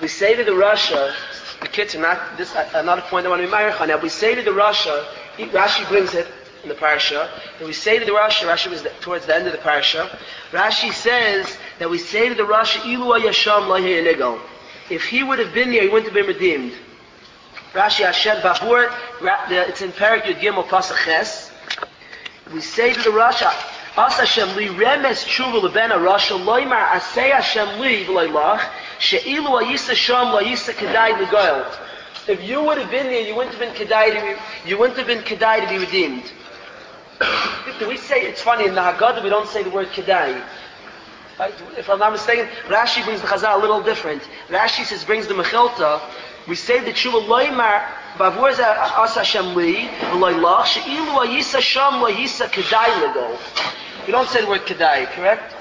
we say to the Rasha, the kids are not, this another point I want to be married on. Now we say to the Rasha, Rashi brings it in the parasha, and we say to the Rashi was towards the end of the parasha, Rashi says that we say to the Rasha, Ilu Yasham Lahi Inigal. If he would have been there, he wouldn't have been redeemed. Rashi Hashem Babur, it's in Parak Yud Gimel Pasach Ches. We say to the Rasha, As Hashem li remes tshuva lebena Rasha loymar asay Hashem li v'loylach she'ilu ayisa sham la'yisa kedai l'goyel. If you would have been there, you wouldn't have been kedai to be redeemed. Do we say, it's funny, in the Haggadah we don't say the word kedai. Right? If I'm not mistaken, Rashi brings the Chazal a little different. Rashi says, brings the Mechilta, we say the tshuva loymar bavur as Hashem li v'loylach she'ilu ayisa sham la'yisa kedai l'goyel. We don't say the word kedai, correct?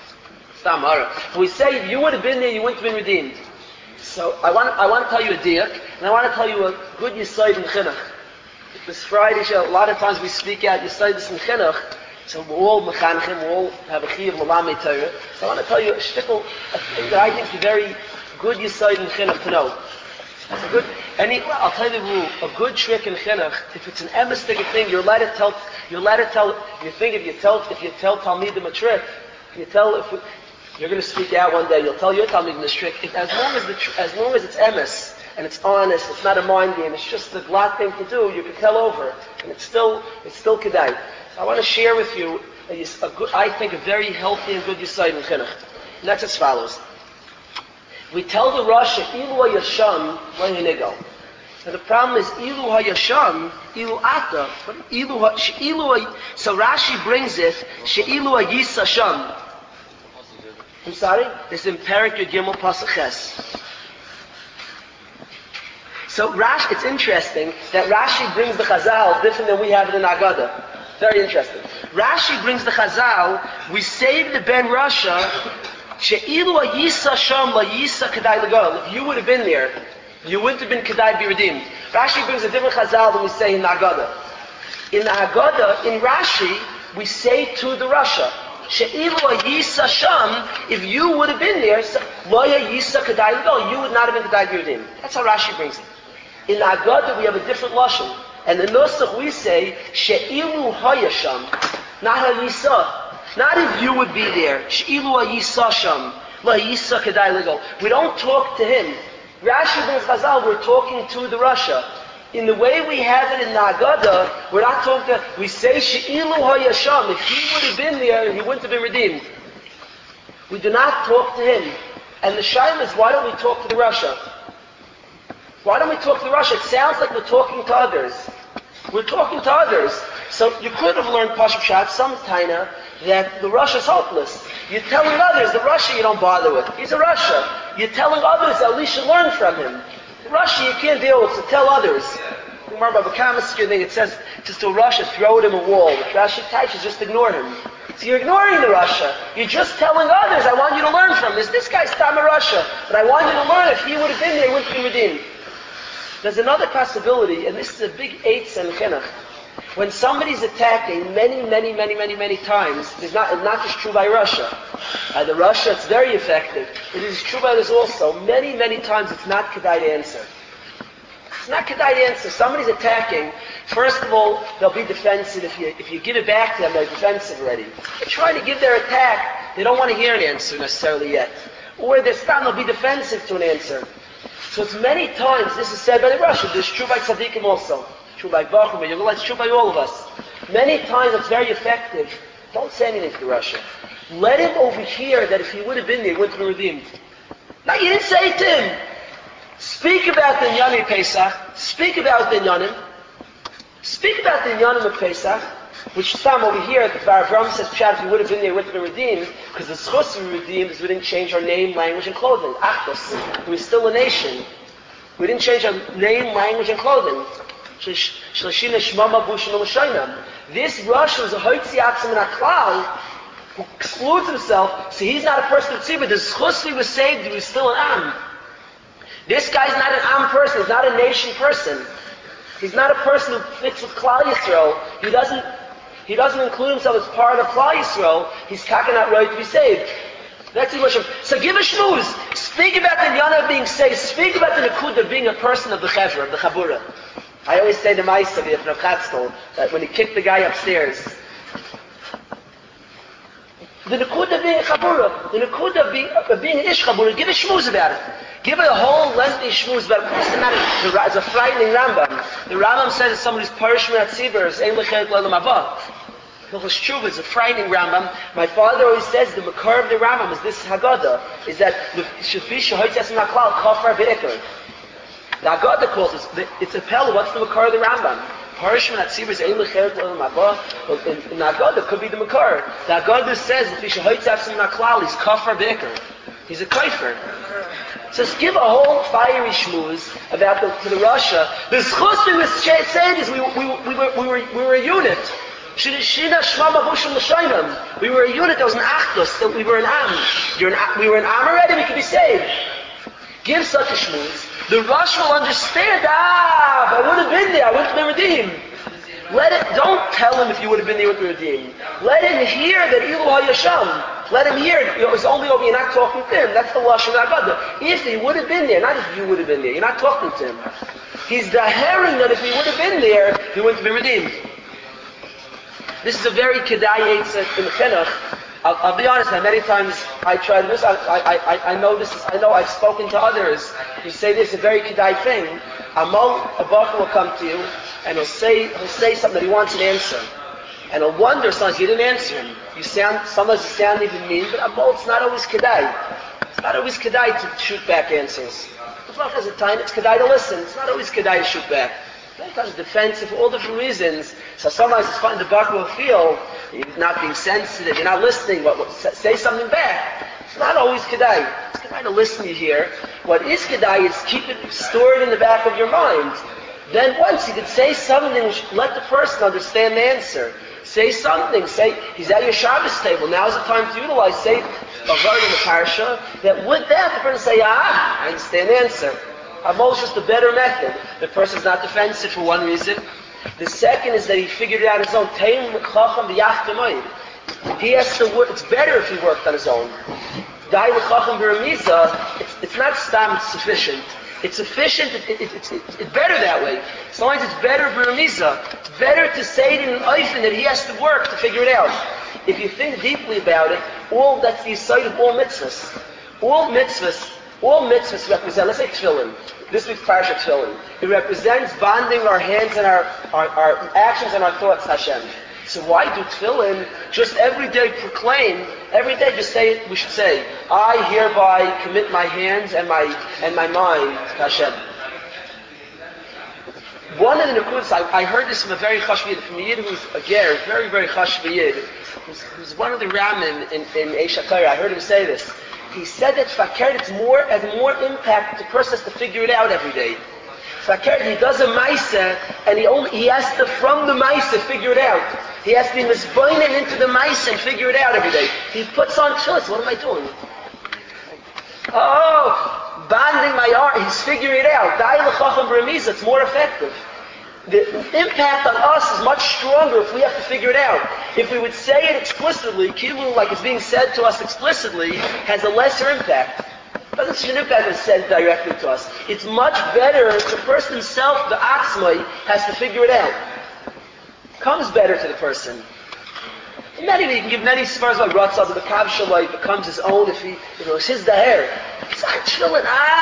We say if you would have been there, you wouldn't have been redeemed. So I want to tell you a diak, and I want to tell you a good yisoid in chinuch. This Friday show, a lot of times we speak out yisoidus in chinuch, so we're all mechanchim, we all have a chiyuv l'lamei Torah. So I want to tell you a shtickle that I think is a very good yisoid in chinuch to know. I'll tell you the rule. A good trick in chinuch, if it's an emistic thing, you're allowed to tell. You think if you tell Talmidim a trick, you're going to speak out one day. You'll tell your Talmidim this trick. As long as it's emes and it's honest, it's not a mind game. It's just the glad thing to do. You can tell over, and it's still kedai. So I want to share with you I think a very healthy and good yisayid in chinuch. And that's as follows. We tell the Rasha, Ilu HaYasham Lahinigal. And the problem is, Ilu HaYasham, Ilu Ata. So Rashi brings it, She'ilu HaYisa Sham. I'm sorry? It's in Parak Yud Gimel Pasach Ches. So Rashi, it's interesting that Rashi brings the Chazal different than we have it in Haggadah. Very interesting. Rashi brings the Chazal, we save the Ben Rasha, She'ilu Ayisa Sham La'yisa Kedai L'Goyel. If you would have been there, you wouldn't have been Kedai to be redeemed. Rashi brings a different Chazal than we say in the Haggadah. In the Haggadah, in Rashi, we say to the Rasha, She'ilu Ayisa Sham, if you would have been there, Lo Ayisa Kedai L'Goyel, you would not have been Kedai to be redeemed. That's how Rashi brings it. In the Haggadah, we have a different Lashon. And in Nusach, we say, She'ilu Hayasham, not Ayisa. Not if you would be there. She'ilu Ayisa Sham, Lo Ayisa Kedai L'Goyel. We don't talk to him. Rashi brings Chazal, we're talking to the Rasha. In the way we have it in the Haggadah, we're not talking to, we say She'ilu HaYasham, if he would have been there, he wouldn't have been redeemed. We do not talk to him. And the shaila is, why don't we talk to the Rasha? Why don't we talk to the Rasha? It sounds like we're talking to others. We're talking to others. So you could have learned Pashup Shat, some Taina, that the Rasha is hopeless. You're telling others, the Rasha you don't bother with. He's a Rasha. You're telling others, at least you learn from him. The Rasha you can't deal with, so tell others. Remember, the Kamaskir thing, it says, just to Rasha, throw it in a wall. With Rashi Taisha, just ignore him. So you're ignoring the Rasha. You're just telling others, I want you to learn from this. This guy's Tama Rasha, but I want you to learn, if he would have been there, he wouldn't have been redeemed. There's another possibility, and this is a big eitz and chinuch. When somebody's attacking many times, it's not just true by Russia. By the Russia, it's very effective. It is true by this also. Many times, it's not kedai to answer. It's not kedai to answer. Somebody's attacking. First of all, they'll be defensive. If you give it back to them, they're defensive already. They're trying to give their attack. They don't want to hear an answer necessarily yet. Or they'll be defensive to an answer. So it's many times, this is said by the Russia, this is true by tzaddikim also. True by Bachum, by Yogelai, it's true by all of us. Many times it's very effective. Don't say anything to the Russia. Let him overhear that if he would have been there, he wouldn't have been redeemed. Now you didn't say it to him. Speak about the Inyanim Pesach. Speak about the Inyanim. Speak about the Inyanim of Pesach, which some over here, the Avram says, Pshat, if he would have been there, he wouldn't have been redeemed, because the schus we redeemed is we didn't change our name, language, and clothing. Achos. We're still a nation. We didn't change our name, language, and clothing. This Rosh was a Hoitzi Atzim and Aklal who excludes himself, so he's not a person of tzibur. The schus was saved, he was still an Am. This guy's not an Am person, he's not a nation person. He's not a person who fits with Klal Yisrael. He doesn't include himself as part of Klal Yisrael. He's not right to be saved. That's the Rosh. So give a shmooze. Speak about the yana of being saved. Speak about the nakud of being a person of the chevra, of the chabura. I always say to Ma'aser from Chatzkel that when he kicked the guy upstairs, the nakud of being a chabura, the nakud of being an ish chabura, give a shmooze about it. Give it a whole lengthy shmooze about it. What's the matter? It's a frightening Rambam. The Rambam says that somebody's parishman at Tzibur is ein lechet l'olam haba. Hilchos Tshuva is a frightening Rambam. My father always says the makar of the Rambam is this Haggadah, is that the Shafi Shehoitzes Naklal Kafar Be'ikr. The Haggadah calls it, it's a pella, what's the makar of the Rambam? Parishman at Tzibur is ein lechet l'olam haba. In the Haggadah could be the makar. The Haggadah says if Shehoitzes Naklal he's Kafar Be'ikr. He's a kaifer. So just give a whole fiery schmooze about to the Russia. The schus we were saying is we were a unit. We were a unit. There was an achdus. That we were an am. We were an am already. We could be saved. Give such a schmooze. The Rush will understand. If I would have been there, I wouldn't have been redeemed. Don't tell him if you would have been there with the redeemed. Let him hear that Ilu HaYasham. Let him hear it. It's only over. You're not talking to him. That's the Lashon Haggadah. If he would have been there, not if you would have been there. You're not talking to him. He's the herring that if he would have been there, he wouldn't have been redeemed. This is a very kedai eitzah in the chinuch. I'll be honest. Many times I try this. I know this. I know I've spoken to others who say this is a very kedai thing. A bacher will come to you and he'll say something that he wants an answer. And I'll wonder sometimes you didn't answer him. Sometimes you sound even mean, but it's not always kedai. It's not always kedai to shoot back answers. As long as the time it's kedai to listen. It's not always kedai to shoot back. Sometimes defensive for all different reasons. So sometimes it's fun. The bacher will feel you're not being sensitive. You're not listening. Say something back. It's not always kedai. It's kedai to listen. You hear. What is kedai is keep it stored in the back of your mind. Then once you could say something which let the person understand the answer. Say something. Say, he's at your Shabbos table. Now's the time to utilize. Say a word in the parsha that with that the person say, I understand the answer. Amol is just a better method. The person's not defensive for one reason. The second is that he figured it out on his own. He has to work. It's better if he worked on his own. It's not stam, it's sufficient. It's sufficient, it's better that way. Sometimes it's better b'ramiza. It's better to say it in an oifen that he has to work to figure it out. If you think deeply about it, that's the side of all mitzvahs. All mitzvahs represent, let's say tefillin. This week's parasha tefillin. It represents bonding our hands and our actions and our thoughts, Hashem. So why do tefillin just every day proclaim, every day just say, we should say, I hereby commit my hands and my mind to Hashem. One of the nekudas, I heard this from a very chashv from a yid who's a ger, very, very chashv yid, who's one of the ramim in Eish HaTorah. I heard him say this. He said that fakert has more impact. The person has to figure it out every day. Fakert, he does a maisa, and he has to, from the maisa, figure it out. He has to be misboinen into the maisa and figure it out every day. He puts on tefillin. What am I doing? Bonding my art. He's figuring it out. Dai l'chacham b'ramiza. It's more effective. The impact on us is much stronger if we have to figure it out. If we would say it explicitly, kilu, like it's being said to us explicitly, has a lesser impact. It doesn't have an impact when it's said directly to us. It's much better if the person himself, the atzmai, has to figure it out. Comes better to the person. You can give many svars about Ratzah, the Makav Shalai becomes his own if it's his daher. It's not chilling.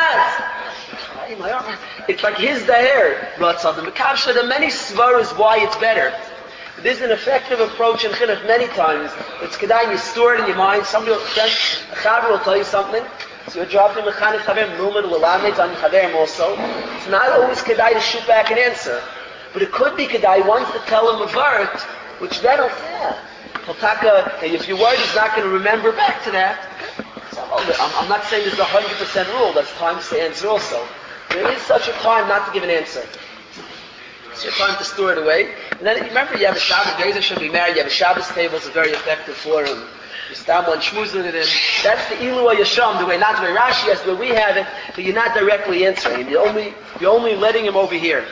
It's like his daher, Ratzah, the Makav Shalai. There are many svars why it's better. This is an effective approach in chinuch many times. It's kedai, you store it in your mind. Somebody a chaver will tell you something. So you're dropping mechanech chaver, mumen, l'lamed, on your chaverim also. It's not always kedai to shoot back an answer. But it could be kedai once to tell him a vert, which then if you're worried he's not going to remember back to that. So I'm not saying there's a 100% rule. There's times to answer also. There is such a time not to give an answer. It's your time to store it away. And then remember, you have a Shabbos. Guys that should be married. You have a Shabbos table. It's a very effective forum. You stand one schmoozing it in. That's the Ilu HaYasham, the way, not the way Rashi has, the way we have it, but you're not directly answering him. You're only letting him over here.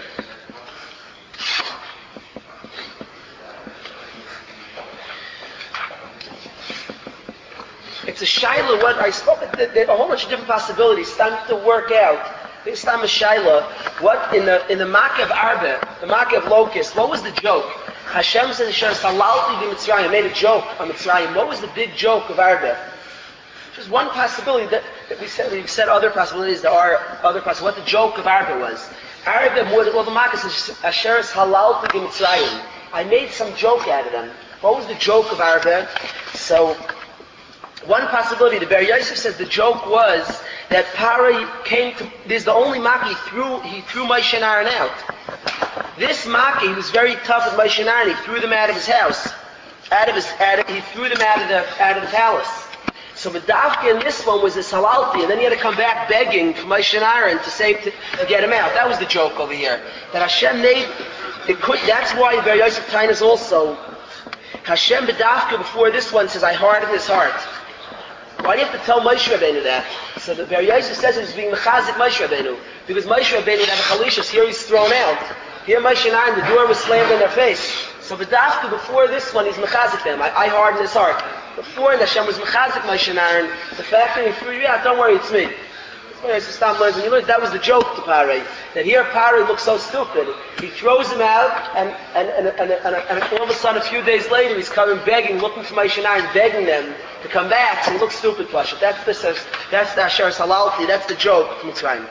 It's a Shaila, what I spoke, a whole bunch of different possibilities. It's time to work out. This time of Shaila, what in the Makkah of Arba, the Makkah of Locust, what was the joke? Hashem said, Salalti b'Mitzrayim, made a joke on Mitzrayim. What was the big joke of Arba? Just one possibility that we've said other possibilities, there are other possibilities, what the joke of Arba was. Arba, more than all the Makkah says, Asheres Halalti b'Mitzrayim. I made some joke out of them. What was the joke of Arba? So, one possibility, the Ber Yosef says the joke was that Pari came to, this is the only Makkah he threw Moshe and Aaron out. This Makkah, he was very tough with Moshe and Aaron, he threw them out of his house. He threw them out of the palace. So Medavka in this one was this halalti, and then he had to come back begging for Moshe and Aaron to get him out. That was the joke over here. That Hashem made, that's why Ber Yosef Tainas also, Hashem Medavka before this one says, I hardened his heart. Why do you have to tell Moshe Rabbeinu that? So the Ber Yosef says he was being mechazik Moshe Rabbeinu, because Moshe Rabbeinu would have a chalishas, here he's thrown out. Here Moshe and Aaron, the door was slammed in their face. So B'dafka, before this one, he's mechazik them. I hardened his heart. Before Hashem was mechazik Moshe and Aaron, the fact that he threw you out, don't worry, it's me. When you look, that was the joke to Pari. That here Pari looks so stupid. He throws him out, and all of a sudden, a few days later, he's coming begging, looking for Moshe and Aaron, begging them to come back. So he looks stupid, Pasha. That's the Asher Salalti, that's the joke from Mitzrayim.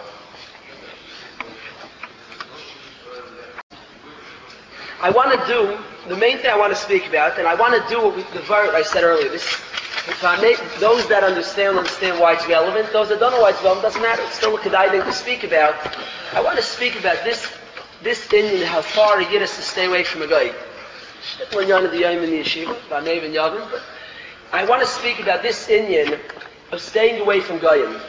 I want to do, the main thing I want to speak about, and I want to do the verse I said earlier. Those that understand why it's relevant. Those that don't know why it's relevant, doesn't matter. It's still a kedai thing to speak about. I want to speak about this Indian, how far he get us to stay away from a guy. But I want to speak about this Indian of staying away from Goyim.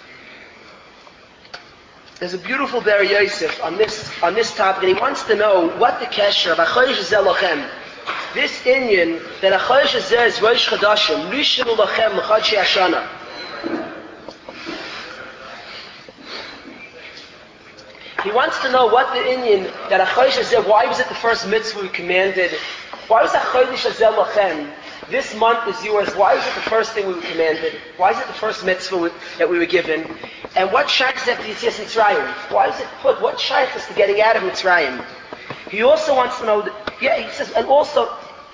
There's a beautiful Ber Yosef on this topic, and he wants to know what the kesher of Achodesh Zeh Lochem. This Indian that Achodesh Zeh is Rosh Chodashim, Rishon Lochem L'Chodshei Hashana. He wants to know what the Indian that Achodesh Zeh, why was it the first mitzvah we commanded? Why was Achodesh Zeh Lochem? This month is yours. Why is it the first thing we were commanded? Why is it the first mitzvah that we were given? And what shaykhs have to Yitzias Mitzrayim? Why is it put? What shaykhs is to getting out of Mitzrayim? He also wants to know, he says, and also,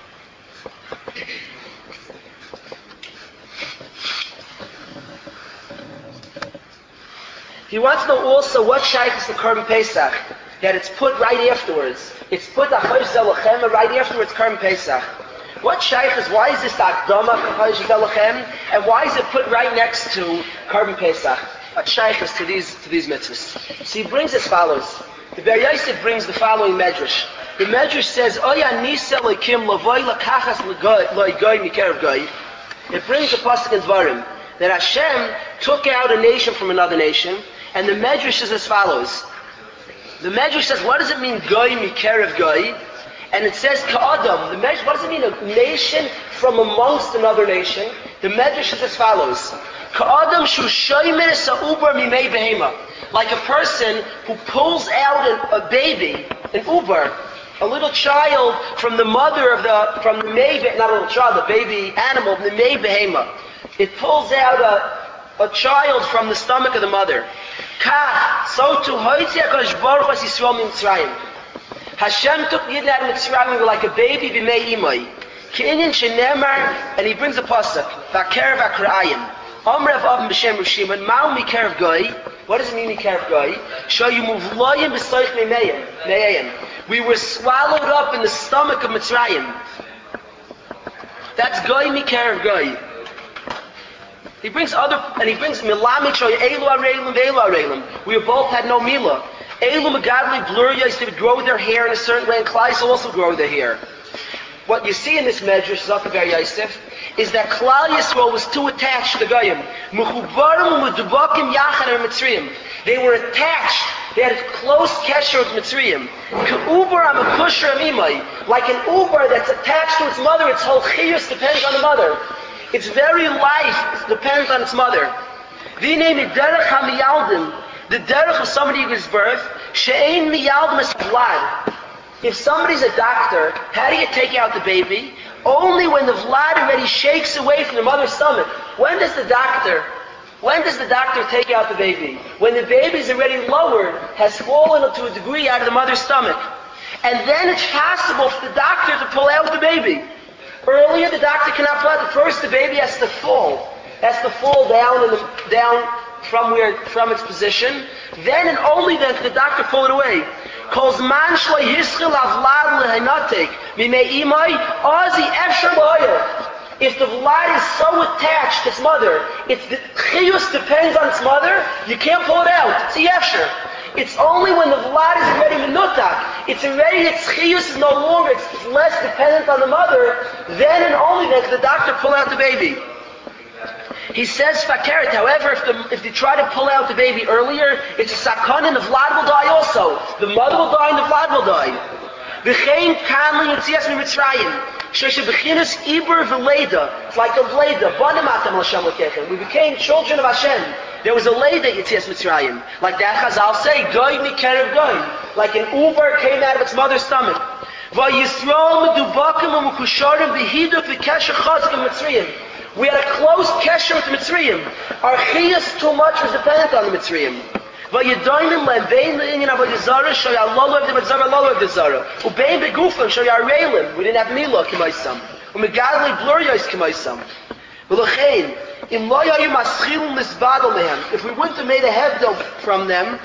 he wants to know also what shaykhs is the Korban Pesach, that it's put right afterwards. It's put Achodesh Zeh Lochem right afterwards Korban Pesach. What shaykhs? Why is this the Akdama for Achodesh Zeh Lochem, and why is it put right next to Korban Pesach? What shaykhs to these mitzvahs? So he brings as follows. The Ber Yosef brings the following medrash. The medrash says, Oya nisa lekim lavoy lakachas loy goy mikerev goy. It brings the pasuk in Dvarim that Hashem took out a nation from another nation, and the medrash is as follows. The medrash says, what does it mean goy mikerev goy? And it says ka'adam. The medrash, what does it mean a nation from amongst another nation? The medrash is as follows. Ka'adam shu shoymer sa'ubar mimei behema. Like a person who pulls out a baby, an uber, a little child from the mother from the mei, not a little child, the baby animal, the mei behema. It pulls out a child from the stomach of the mother. Kach, so too, hoitzi HaKadosh Baruch Hu Yisrael Mitzrayim. Hashem took Yidden out of Mitzrayim like a baby b'mei imay. Ke'inyan shenemar, and he brings a pasuk, v'akerev akra'ayim. Amrev Avim b'shem Rishimon, ma'u mikerev goy. What does it mean mikerev goy? Shoyu muvloyim b'soich me'ayim. We were swallowed up in the stomach of Mitzrayim. That's goy mikerev goy. He brings milamik shoyu elu areilim ve'elu areilim. We both had no milah. Elu megadli bluriyos, they would grow their hair in a certain way, and Klais also grow their hair. What you see in this medrash, Zok Ber Yosef, is that Klal Yisrael was too attached to the Goyim. Mechubarim u'medubakim yachad Mitzrayim. They were attached. They had a close kesher with Mitzrayim. K'uber amakusher amimai. Like an uber that's attached to its mother, its whole chiyus depends on the mother. Its very life depends on its mother. V'nei miderech hamiyaldim. The derech of somebody who gives birth, she'ein miyaldim is vlad. If somebody's a doctor, how do you take out the baby? Only when the vlad already shakes away from the mother's stomach. does the doctor take out the baby? When the baby is already lowered, has fallen to a degree out of the mother's stomach. And then it's possible for the doctor to pull out the baby. Earlier, the doctor cannot pull out. First, the baby has to fall. Down from its position. Then and only then can the doctor pull it away. If the vlad is so attached to its mother, the chiyus depends on its mother, you can't pull it out. It's yefsher. It's only when the vlad is already minutak, its chiyus is no longer, it's less dependent on the mother, then and only then can the doctor pull out the baby. He says fakeret, however, if they try to pull out the baby earlier, it's a sakon and the vlad will die also. The mother will die and the vlad will die. V'chein kanli yitzias mitzrayim. Sheshe b'chinas ibur v'leida. It's like a v'leida. Banim atam l'Hashem l'kechem. We became children of Hashem. There was a leida yitzias mitzrayim. Like that Chazal say, goy mikerev goy. Like an uber came out of its mother's stomach. V'yisrael medubakim u'mukusharim b'hiduk v'kesher chazkim mitzrayim. We had a close kesher with the Mitzrayim. Our chiyas too much was dependent on the Mitzrayim. We didn't have milah k'maisam. If we wouldn't have made a hevdel from them,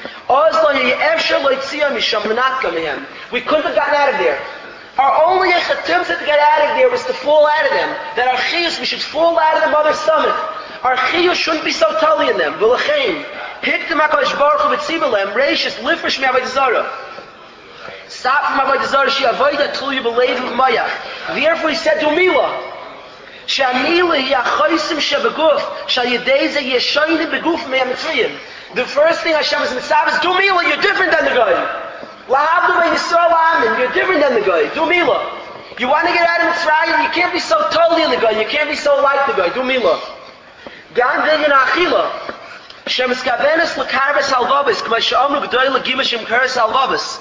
we couldn't have gotten out of there. Our only attempt to get out of there was to fall out of them. That our chiyus, we should fall out of the mother's stomach. Our chiyus shouldn't be so totally in them. V'lachein, hiktem HaKadosh Baruch Hu b'tzibalem, reishis lifresh me'avodah zarah. Stop from avodah zarah, she avodah tluya b'leiv v'mayach. Therefore he said, do milah. She'amila hi achoysim she'beguf, she'yedei ze yeshoynim beguf me'amitzriyim. The first thing Hashem is mitzvah is, do milah, you're different than the guy. You're different than the guy. Do milah. You want to get out of Mitzrayim, you can't be so totally in the guy. You can't be so like the guy. Do milah. Gan v'yin achila. Shem eskavenes l'karves halvavas. K'may she'omru g'doy l'gimash im kares halvavas.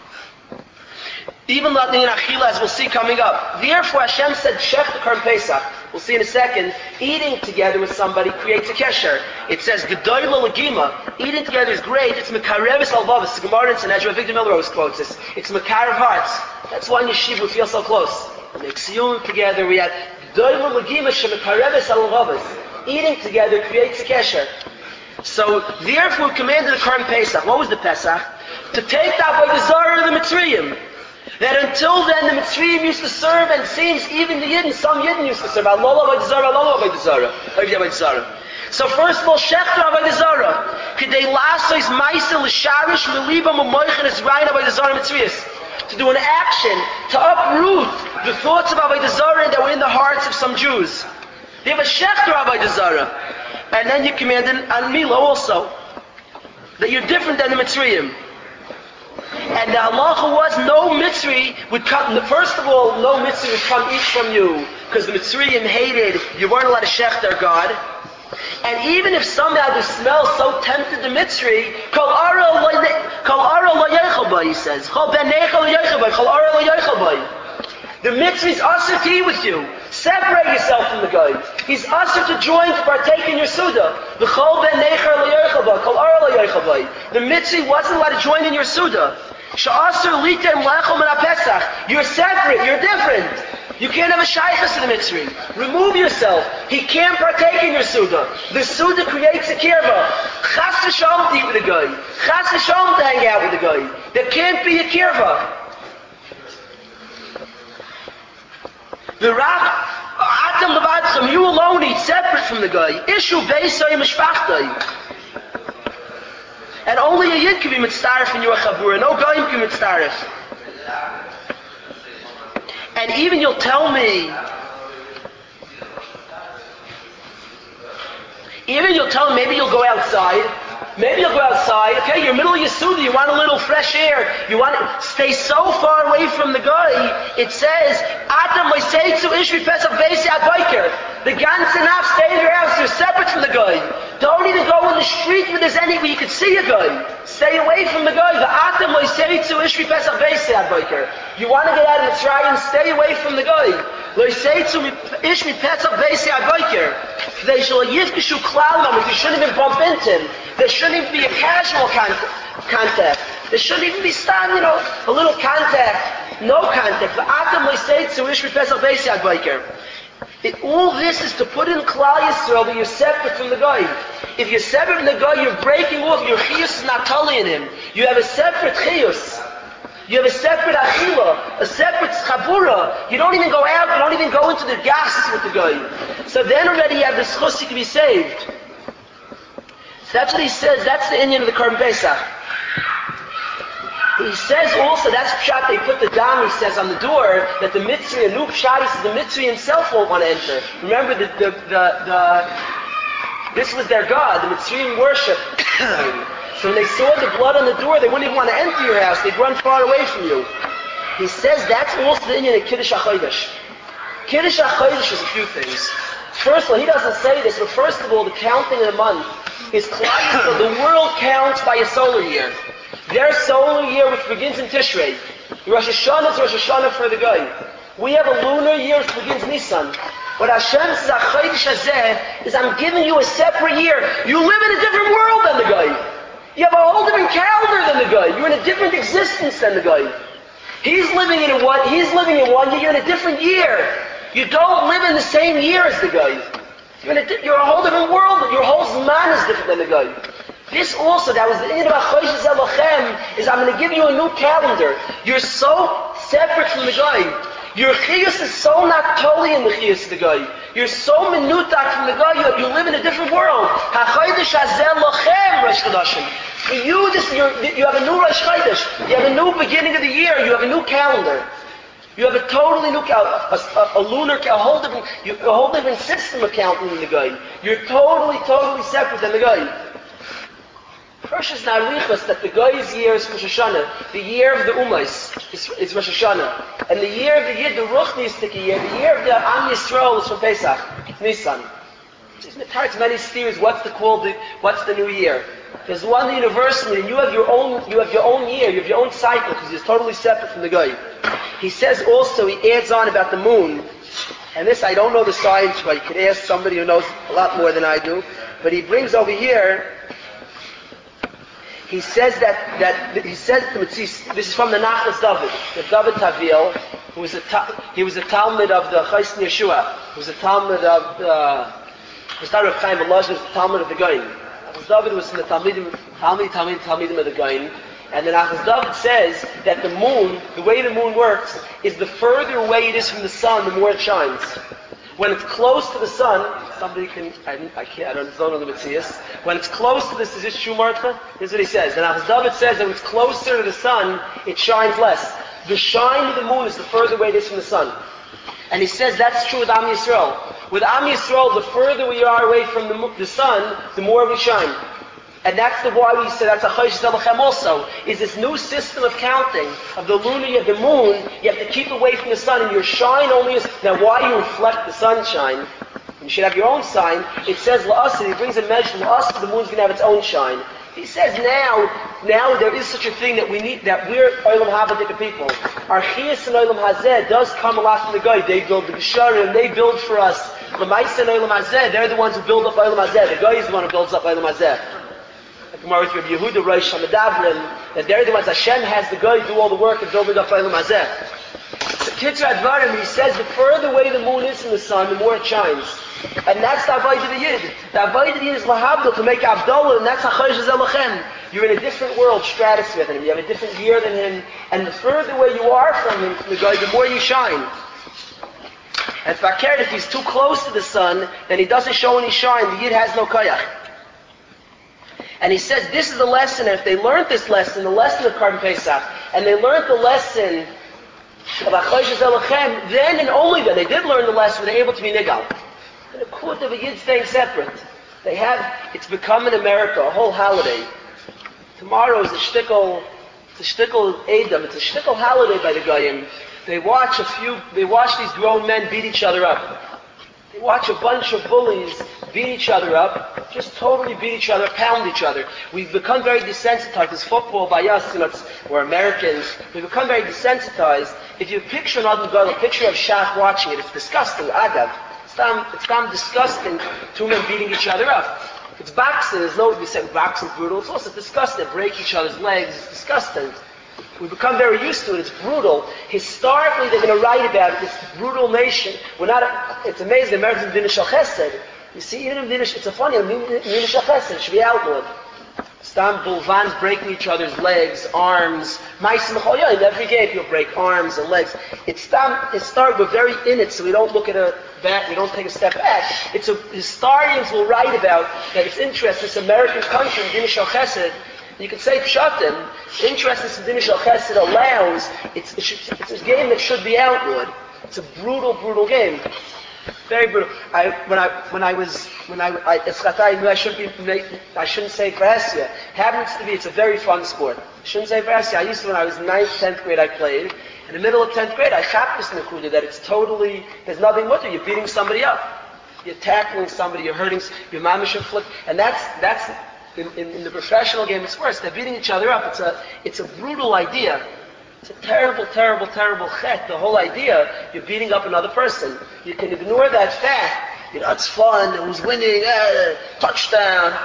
Even in achila, as we'll see coming up. Therefore, Hashem said, Shech the Korban Pesach. We'll see in a second. Eating together with somebody creates a kesher. It says, G'doy l'legima. Eating together is great. It's mekareves halvavas. The Gemara in Sanhedrin, Victor Milrose quotes this. It's mekarev hearts. That's why in Yeshiva we feel so close. Make siyum together. We have G'doy l'legima shemekareves halvavas. Eating together creates a kesher. So, therefore, we commanded the Korban Pesach. What was the Pesach? To take the avodah zarah of the Mitzrayim. That until then the Mitzrayim used to serve, and it seems even the Yidden, some Yidden used to serve. Allah avodah zarah. So first of all, Shechter avodah zarah. K'dei lasois ma'aseh l'sharish melibam u'moichin es rayin avodah zarah mitzviyos. To do an action, to uproot the thoughts of avodah zarah that were in the hearts of some Jews. They have a Shechter avodah zarah. And then you commanded on Milah also, that you're different than the Mitzrayim. And the halacha was no Mitzri would come, first of all, no Mitzri would come eat from you, because the Mitzrayim hated, you weren't allowed to shech their God. And even if somehow the smell so tempted the Mitzri, kol ara lo yechal bay, he says. Kol ben nechal lo yechal bay, kol ara lo yechal bay. The Mitzri's usher to eat with you. Separate yourself from the guy. He's usher to join to partake in your Suda. The Chol ben Necher lo Yerchavah, Kol Ara lo Yerchavah. The Mitzri wasn't allowed to join in your Suda. Sha'asr litem lechom and Pesach. You're separate. You're different. You can't have a shaychus to the Mitzri. Remove yourself. He can't partake in your Suda. The Suda creates a kirva. Chas v'shalom to eat with the guy. Chas v'shalom to hang out with the guy. There can't be a kirva. The Rab, Atam Levadchem, you alone eat separate from the guy. Ishu Beisay Mishpachtay. And only a Yid can be mitzaref in your Chabura. No Goyim can be mitzaref. And even you'll tell me, maybe you'll go outside. Maybe you'll go outside, okay, you're middle of your Suda, you want a little fresh air, you want to stay so far away from the guy, it says, Atam Moiseitzu Ishvi Pesach Beisi Ad Biker. The ganze Nacht, stay in your house, you're separate from the guy. Don't even go in the street where there's any, where you can see a guy. Stay away from the guy. The Atam Moiseitzu Ishvi Pesach Beisi Ad Biker. You want to get out of Mitzrayim, stay away from the guy. Loiseitzu Ishvi Pesach Beisi Ad Biker. They shall yifkishu klal, you shouldn't even bump into him. There shouldn't even be a casual contact. There shouldn't even be a little contact, no contact. V'atam le'seitzu ish v'pesach beis yad biker. All this is to put in Klal Yisrael that you're separate from the guy. If you're separate from the guy, you're breaking off. Your chiyus is not totally in him. You have a separate chiyus. You have a separate achila, a separate chabura. You don't even go out. You don't even go into the gas with the guy. So then already you have the schus, you can be saved. So that's what he says. That's the inyan of the Korban Pesach. He says also, that's pshat, they put the dam, he says, on the door, that the Mitzri, a new pshat, he says the Mitzri himself won't want to enter. Remember, this was their God, the Mitzrayim worship. So when they saw the blood on the door, they wouldn't even want to enter your house, they'd run far away from you. He says that's also the inyan of Kiddush HaChodesh. Kiddush HaChodesh is a few things. First of all, he doesn't say this, but first of all, the counting in a month is close. The world counts by a solar year. Their solar year, which begins in Tishrei. Rosh Hashanah is Rosh Hashanah for the guy. We have a lunar year which begins Nisan. What Hashem says, HaChodesh Hazeh, is I'm giving you a separate year. You live in a different world than the guy. You have a whole different calendar than the guy. You're in a different existence than the guy. He's living in one year, you're in a different year. You don't live in the same year as the guy. You're a whole different world. Your whole Zman is different than the guy. This also, that was the inyan of HaChodesh Elochem, is I'm going to give you a new calendar. You're so separate from the guy. Your chiyus is so not totally in the chiyus of the guy. You're so menutak from the guy, you live in a different world. HaChodesh Hazeh Lochem Rosh Chodeshim. For you, you have a new Rosh Chodesh. You have a new beginning of the year. You have a new calendar. You have a totally new a lunar, a whole different system of counting than the guy. You're totally separate than the guy. Rosh Narichas, that the guy's year is Rosh Hashanah, the year of the Ummais is Rosh Hashanah, and the year of the Yid, the Ruchnistic year, the year of the Am Yisrael is from Pesach, Nisan. It's many steers. What's the new year? There's one universally, and you have your own year, you have your own cycle, because you're totally separate from the guy. He says also, he adds on about the moon, and this I don't know the science, but you can ask somebody who knows a lot more than I do. But he brings over here. He says this is from the Nachlas David, the David Tavil, who was he was a Talmud of the Chaysin Yeshua, who was a Talmud of the Reb Chaim Volozhin, was the Talmud of the Goyim. Nachlas David was from the Talmidim of the Goyim, and the Nachlas David says that the moon, the way the moon works, is the further away it is from the sun, the more it shines. When it's close to the sun, somebody can, I don't know the Metzias. When it's close to this, is this Shumartcha? This is what he says. And Nachlas David says that when it's closer to the sun, it shines less. The shine of the moon is the further away it is from the sun. And he says that's true with Am Yisrael. With Am Yisrael, the further we are away from the sun, the more we shine. And that's why we say that's a Chodesh Elochem also, is this new system of counting, of the lunar, you have the moon, you have to keep away from the sun, and your shine only is, now why you reflect the sunshine, you should have your own sign, it says La'asr, he brings a measure, La'asr, the moon's going to have its own shine. He says now there is such a thing that we need, that we're Olam Habadika people. Our Chiyas and Olam Hazeh does come a lot from the guy. They build the Gesharim, they build for us. L'maisa and Olam Hazeh, they're the ones who build up Olam Hazeh. The guy is the one who builds up Olam Hazeh. Gemara with Rabbi Yehuda Rosh Hamadavrim, that they're the ones, Hashem has the guy do all the work of building up Olam Hazeh. The Kitzur Advarim, he says the further away the moon is from the sun, the more it shines. And that's the Avodah of the Yid. The Avodah of the Yid is Lahabdil, to make Abdullah, and that's HaChodesh Elochem. You're in a different world, stratosphere than him. You have a different year than him, and the further away you are from him, from the guy, the more you shine. And Fakir, if he's too close to the sun, then he doesn't show any shine. The Yid has no koyach. And he says this is the lesson, and if they learned this lesson, the lesson of Korban Pesach, and they learned the lesson of HaChodesh Elochem, then and only then, they did learn the lesson, they're able to be nigal. And the Kut of a Yid staying separate. It's become in America a whole holiday. Tomorrow is a shtickle Edom, it's a shtickle holiday by the Goyim. They watch these grown men beat each other up. They watch a bunch of bullies beat each other up, just totally beat each other, pound each other. We've become very desensitized. This football by us, we're Americans, we've become very desensitized. If you picture an Adam Gadol, a picture of Shach watching it, it's disgusting, Agav. It's disgusting, two men beating each other up. It's boxing. There's no, you said boxing's brutal. It's also disgusting. They break each other's legs. It's disgusting. We become very used to it. It's brutal. Historically, they're going to write about it. This brutal nation. It's amazing. Americans in Medina Shal Chesed. You see, even in Medina, it's a funny, in Medina Shal Chesed, it should be outlawed. Stam bulvans breaking each other's legs, arms. In every game, you'll break arms and legs. We're very in it, so we don't look at we don't take a step back. Historians will write about that it's interesting, this American country, Medina Shal Chesed, you could say Pshatim, interest in Medina Shal Chesed allows, it's a game that should be outlawed. It's a brutal, brutal game. Very brutal. I knew I shouldn't say Verhesia. Happens to be, it's a very fun sport. I shouldn't say Verhesia. I used to, when I was 9th, 10th grade, I played. In the middle of 10th grade, I chapped this Nakuda that it's totally, there's nothing with it. You're beating somebody up. You're tackling somebody, you're hurting, your mamish inflict. And that's in the professional game, it's worse. They're beating each other up. It's a brutal idea. It's a terrible, terrible, terrible chet. The whole idea, you're beating up another person. You can ignore that fact. It's fun, who's winning, touchdown,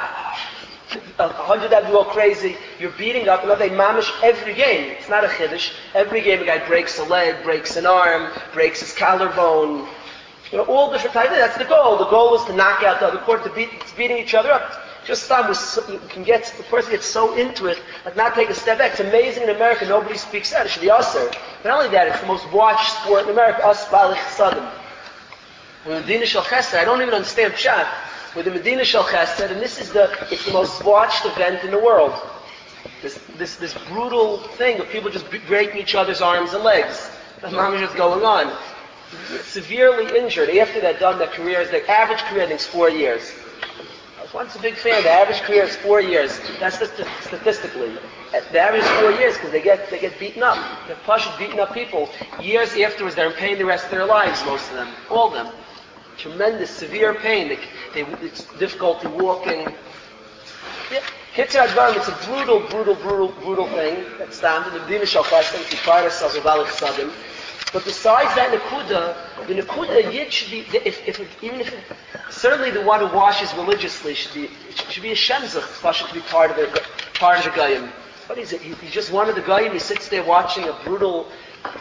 100 that go crazy. You're beating up another mamish every game. It's not a chiddush. Every game a guy breaks a leg, breaks an arm, breaks his collarbone. All different types. That's the goal. The goal is to knock out the other court, it's beating each other up. Just the person gets so into it, like not take a step back. It's amazing in America, nobody speaks out. It should be usher. But not only that, it's the most watched sport in America, us Balich Sadim. With Medina Shal Chesed, I don't even understand Pshat. With the Medina Shal Chesed, and it's the most watched event in the world. This brutal thing of people just breaking each other's arms and legs. The mamish is going on. Severely injured. After they're done, their average career, I think, is 4 years. I was once a big fan. The average career is 4 years. That's statistically. The average is 4 years because they get beaten up. They're beaten up people. Years afterwards, they're in pain the rest of their lives, most of them. All of them. Tremendous, severe pain. It's difficulty walking. Kitzur Advarim, it's a brutal, brutal, brutal, brutal thing. That's standard. The Medina Shal Chesed, we pride ourselves with Balich Sadim. But besides that the Nakuda Yid should be, certainly the one who washes religiously should be a Shemzach, should be part of the Goyim. What is it? He's just one of the Goyim, he sits there watching the brutal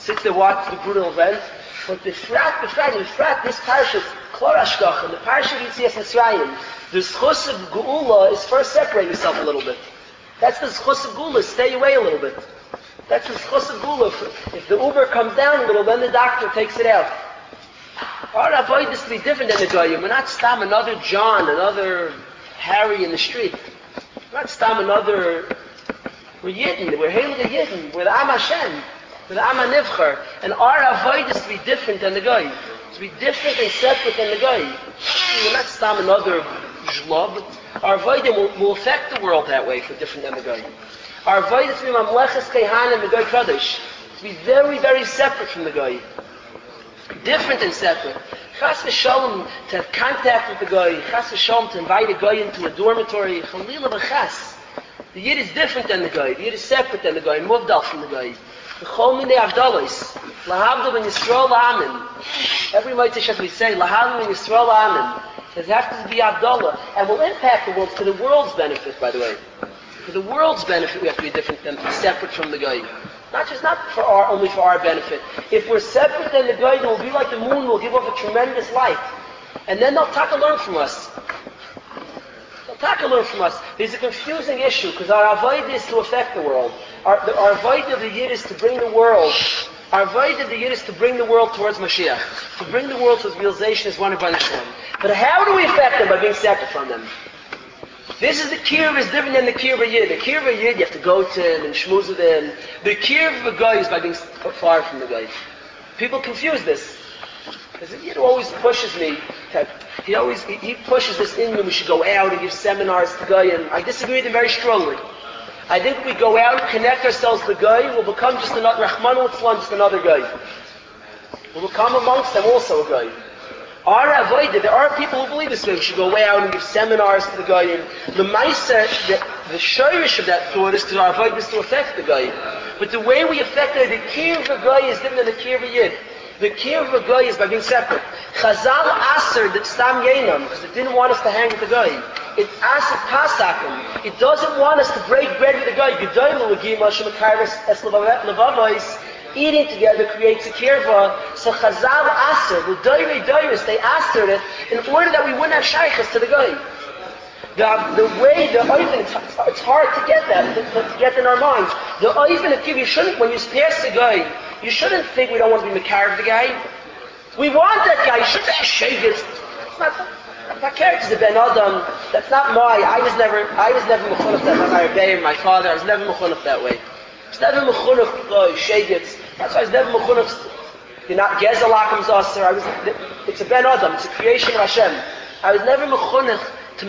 event. But the Frat, this parasha, Klor Hashgacha, and the parasha Yitzias Mitzrayim, the Zchus of Geula is first separate yourself a little bit. That's the Zchus of Geula, stay away a little bit. That's the Zchus of Geula. If the Uber comes down a little, then the doctor takes it out. Our avoid this to be different than the Goyim. We're not stam another John, another Harry in the street. We're not stam another. We're Yidden. We're Heilige Yidden. We're the Am Hashem. We're the Am HaNivchar. And our avoid is to be different than the Goyim. To be different and separate than the Goyim. We're not stam another Zhlob. Our avoid will affect the world that way for different than the Goyim. Our avoid is to be Mamleches Kehanim and Goy Kodesh. To be very, very separate from the Goy. Different and separate. Chas v'sholem, to have contact with the Goy. Chas v'sholem, to invite a Goy into a dormitory. Chalila v'chas. The Yid is different than the Goy. The Yid is separate than the Goy. Movdal from the Goy. V'chol minei avdalos. Lahavdol ben Yisrael la'amin. Every Motzei Shas we say, Lahavdol ben Yisrael la'amin. It has to be Abdullah. And will impact the world, to the world's benefit, by the way. For the world's benefit, we have to be different than separate from the Goy. Only for our benefit. If we're separate than the Goy, then we'll be like the moon. We'll give off a tremendous light, and then they'll learn from us. There's a confusing issue because our avoid is to affect the world. Our avoid of the Yid is to bring the world. Our avoid of the Yid is to bring the world towards Mashiach, to bring the world to its realization as one of Banishon. But how do we affect them? By being separate from them. This is the Kirva is different than the Kirva Yid. The Kirva Yid, you have to go to him and schmooze with him. The Kirva Goy is by being far from the Goy. People confuse this. Because the Yid always pushes me. He pushes this in me. We should go out and give seminars to Goy. And I disagree with him very strongly. I think if we go out and connect ourselves to the Goy, we'll become just another Rahman Litzlan, just another Goy. We'll become amongst them also a Goy. Our avoided, there are people who believe this way. We should go way out and give seminars to the Goyim. The Maisa, the shirish of that thought is to avoid this to affect the Goyim. But the way we affect the Kirva Goy is different than the Kirva Yid. The care of a guy is by being separate. Chazal aser that stam yenam, because it didn't want us to hang with the guy. It aser pasakim. It doesn't want us to break bread with the guy. Gedoyim l'gim Hashem karves es levavois. Eating together creates a kirva. So Chazal aser, the doyrei doyris, they asered it in order that we wouldn't have shaykhs to the guy. The way, the oifen, it's hard to get that, to get in our minds. The oifen of kiv, you shouldn't, when you pass the guy, you shouldn't think we don't want to be makar of the guy. We want that guy. You shouldn't have shaykhs. It's not, makar is a ben adam. That's not I was never mechunaf that by my rebbe, my father. I was never mechunaf that way. I was never mechunaf shaykhs. That's why I was never mechunaf. You're not gezel aser. It's a ben adam. It's a creation of Hashem. I was never mechunaf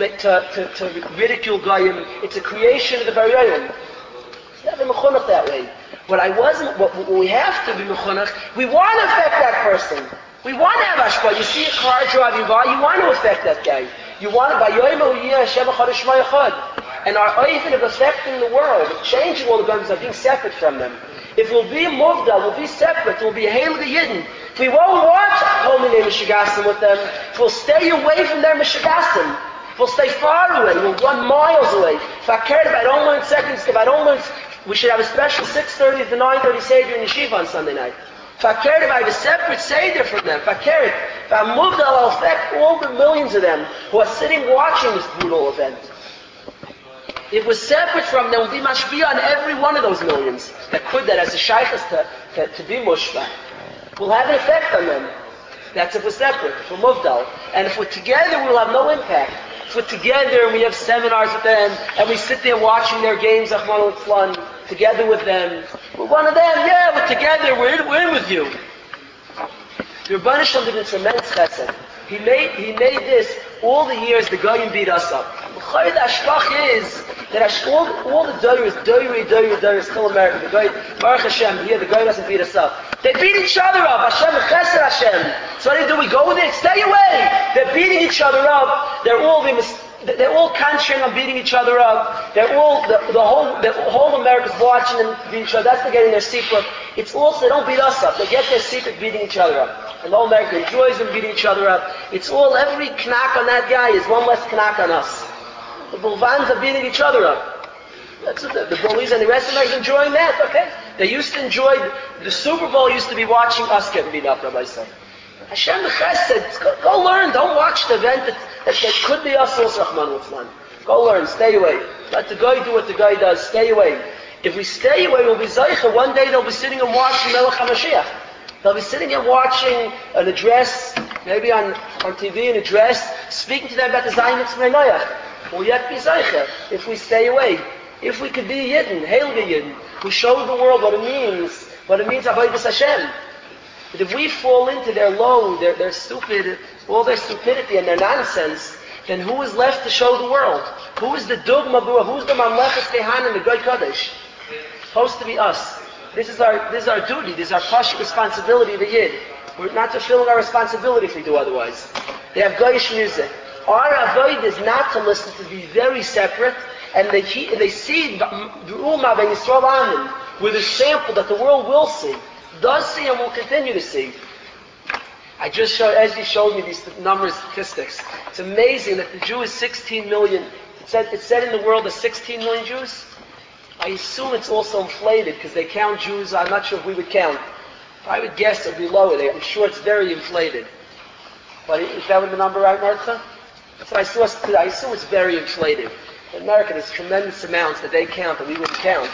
to ridicule Goyim. It's a creation of the Barayim. It's never mechunach that way. What we have to be mechunach, we want to affect that person. We want to have ashpa. You see a car driving by, you want to affect that guy. You want to, by Yoim O'Yeh Hashem Echad Shema Echad. And our oifen of affecting the world, changing all the guns, are being separate from them. If we'll be movda, we'll be separate, we'll be Heilige Yidden. If we won't watch Hominei Mishigasim with them, if we'll stay away from their Mishigasim, we'll stay far away. We'll run miles away. If I cared, if I don't learn seconds, if I don't learn, we should have a special 6:30 to 9:30 Seder in Yeshiva on Sunday night. If I cared, if I have a separate Seder from them, if I cared, if I moved, I'll affect all the millions of them who are sitting watching this brutal event. If we're separate from them, we'll be mashpia on every one of those millions that as a shaykhs to be mushva. We'll have an effect on them. That's if we're separate, if we're muvdal. And if we're together, we'll have no impact. If we're together and we have seminars with them, and we sit there watching their games, Achman al-Flan, together with them. We're one of them, yeah, we're together, we're in with you. The Rebbeinu Shalom did a tremendous chesed. He made this all the years the Goyim beat us up. The Ashkach is that all the Doyri, still America. The Goy, Baruch Hashem, here the Goy doesn't beat us up. They beat each other up. Hashem, Chesed Hashem. So what do? We go there, stay away. They're beating each other up. They're all concentrating on beating each other up. They're all the whole America's watching them beat each other. That's they're getting their secret. It's also they don't beat us up. They get their secret beating each other up. And the whole America enjoys them beating each other up. It's all every knack on that guy is one less knack on us. The Bulvans are beating each other up. That's what the bullies and the rest of them are enjoying that. Okay, they used to enjoy the Super Bowl. Used to be watching us get beat up. Rabbi said, Hashem the Chesed, go learn. Don't watch the event that could be us also. Rahman al-Flan. Go learn. Stay away. Let the guy do what the guy does. Stay away. If we stay away, we'll be Zaycha. One day they'll be sitting and watching Melech HaMashiach. They'll be sitting and watching an address, maybe on TV, an address, speaking to them about the Zayin Mitzvah Noach. We'll yet be Zaycha if we stay away. If we could be Yidden, Heilige Yidden, who show the world what it means Avodas Hashem. But if we fall into their load, their stupid, all their stupidity and their nonsense, then who is left to show the world? Who is the Dugma Bua? Who's the Mamlechet Kehanim, the Goy Kodesh? Supposed to be us. This is our duty. This is our Pasha responsibility of a Yid. We're not fulfilling our responsibility if we do otherwise. They have Goyish music. Our avoid is not to listen, to be very separate, and they see the Ummah ben Yisrael Amin with a sample that the world will see, does see, and will continue to see. I just showed, as you showed me these numbers, statistics. It's amazing that the Jew is 16 million. It's said in the world there's 16 million Jews. I assume it's also inflated because they count Jews. I'm not sure if we would count. I would guess it would be lower there. I'm sure it's very inflated. But is that what the number right, Martha? So I assume it's very inflated. In America, there's tremendous amounts that they count that we wouldn't count.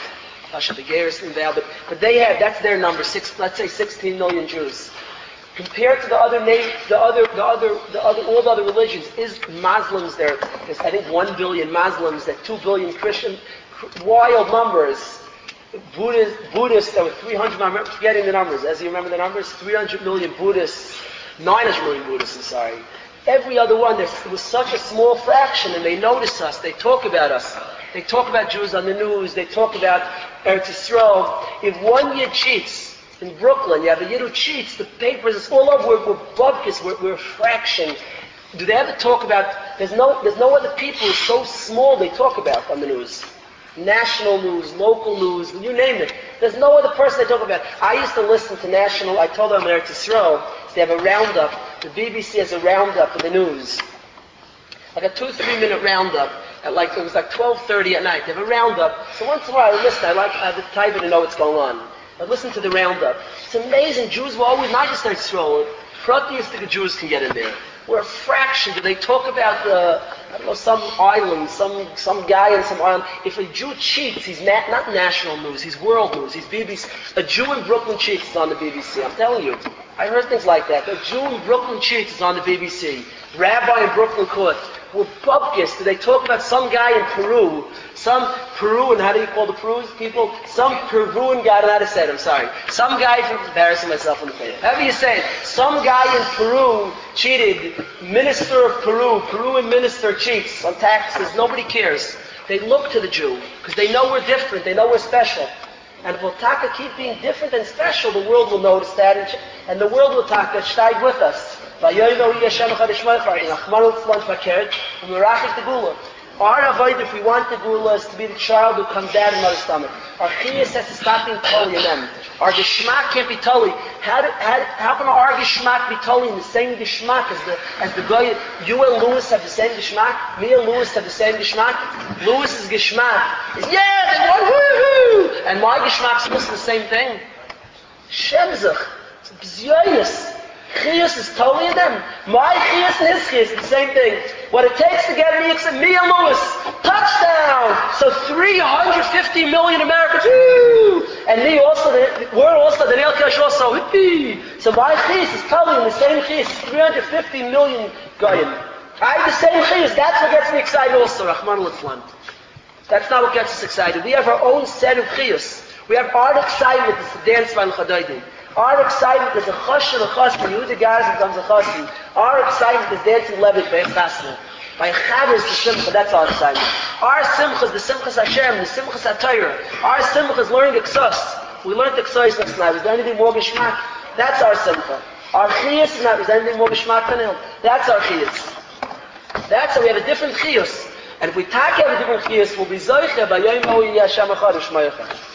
But they have, that's their number, let's say 16 million Jews. Compared to all the other religions, is Muslims there's I think 1 billion Muslims, that 2 billion Christian, wild numbers. Buddhists, there were 300, I'm forgetting the numbers, as you remember the numbers, 300 million Buddhists, 900 million Buddhists, I'm sorry. Every other one, it was such a small fraction, and they notice us, they talk about us. They talk about Jews on the news, they talk about Eretz Yisrael. If one Yid cheats, in Brooklyn, you have a Yid who cheats, the papers, it's all over, we're bubkis, we're a fraction. Do they ever talk about, there's no other people who are so small they talk about on the news. national news, local news, you name it. There's no other person they talk about. I used to listen to national, I told them there to Israel, they have a roundup. The BBC has a roundup of the news. Like a 2-3 minute roundup. It was like 12:30 at night. They have a roundup. So once in a while I listen. I have the type to know what's going on. I listen to the roundup. It's amazing. Jews were always not just Israel. Proteistic Jews can get in there. We're a fraction. Do they talk about some island, some guy in some island? If a Jew cheats, he's not national news. He's world news. He's BBC. A Jew in Brooklyn cheats is on the BBC. I'm telling you. I heard things like that. A Jew in Brooklyn cheats is on the BBC. Rabbi in Brooklyn caught. Well, bupkis, do they talk about some guy in Peru? Some Peruvian, how do you call the Peruvian people? Some Peruvian guy, I don't know how to say it, I'm sorry. Some guy from, embarrassing myself on the paper. However you say it, some guy in Peru cheated, minister of Peru, Peruvian minister cheats on taxes, nobody cares. They look to the Jew, because they know we're different, they know we're special. And if we'll keep being different and special, the world will notice that, and the world will steig with us. Our avoid, if we want the gula, is to be the child who comes out of mother's stomach. Our chiyas has to stop being totally in them. Our geshmak can't be totally. How can our geshmak be totally in the same geshmak as the guy? You and Lewis have the same geshmak. Me and Lewis have the same geshmak. Lewis's geshmak is they won, woohoo! And my geshmak is supposed to be the same thing. Shemzach, it's b'zyonis. Chiyas is totally in them. My chiyas and his chiyas is the same thing. What it takes to get me, except me and Lewis, touchdown! So 350 million Americans, woo! And me also, we're also, the Neil Kesh also, hippie! So my chiyas is totally in the same chiyas, 350 million goyim. I have the same chiyas, that's what gets me excited also, Rahman al-Islam. That's not what gets us excited. We have our own set of chiyas. We have our excitement, it's the dance by al-Khadaydim. Our excitement is a chosh and a chassid. Yehuda Garza becomes a chassid. Our excitement is dancing Levit by chassid. By Chavis the simcha, that's our excitement. Our simcha is the simchas Hashem, the simchas HaTorah. Our simcha is learning the ksos. We learned the ksos next night. Is there anything more geshmak? That's our simcha. Our chiyas is not. Is there anything more geshmak than him? That's our chiyas. That's how we have a different chiyas. And if we have a different chiyas, we'll be zoiche by Yom Hashem Echad Shema Echad.